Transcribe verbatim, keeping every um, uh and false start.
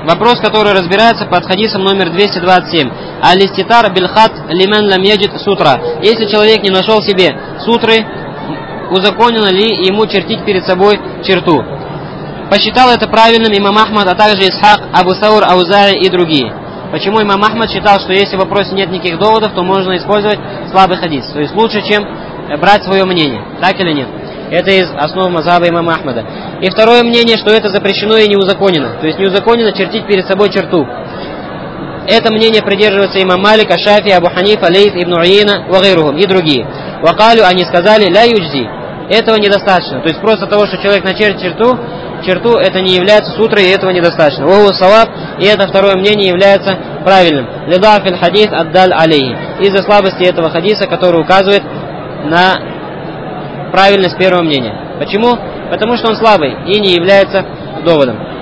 Вопрос, который разбирается под хадисом номер двести двадцать семь. Алиститар бильхат лимен лам яджид сутра. Если человек не нашел себе сутры, узаконено ли ему чертить перед собой черту? Посчитал это правильным имам Ахмад, а также Исхак, Абу Саур, Аузаи и другие. Почему имам Ахмад считал, что если в вопросе нет никаких доводов, то можно использовать слабый хадис? То есть лучше, чем брать свое мнение. Так или нет? Это из основ мазхаба имама Ахмада. И второе мнение, что это запрещено и не узаконено. То есть не узаконено чертить перед собой черту. Это мнение придерживается имам Малик, Ашафи, Абу Ханифа, Лейс, Ибн Уяйна, Вагайрухум и другие. Вакалю, они сказали, ля юджзи. Этого недостаточно. То есть просто того, что человек начертит черту, черту, это не является сутрой, и этого недостаточно. Ваху саваб, и это второе мнение является правильным. Лидафиль хадис аддаль алейхи. Из-за слабости этого хадиса, который указывает на правильность первого мнения. Почему? Потому что он слабый и не является доводом.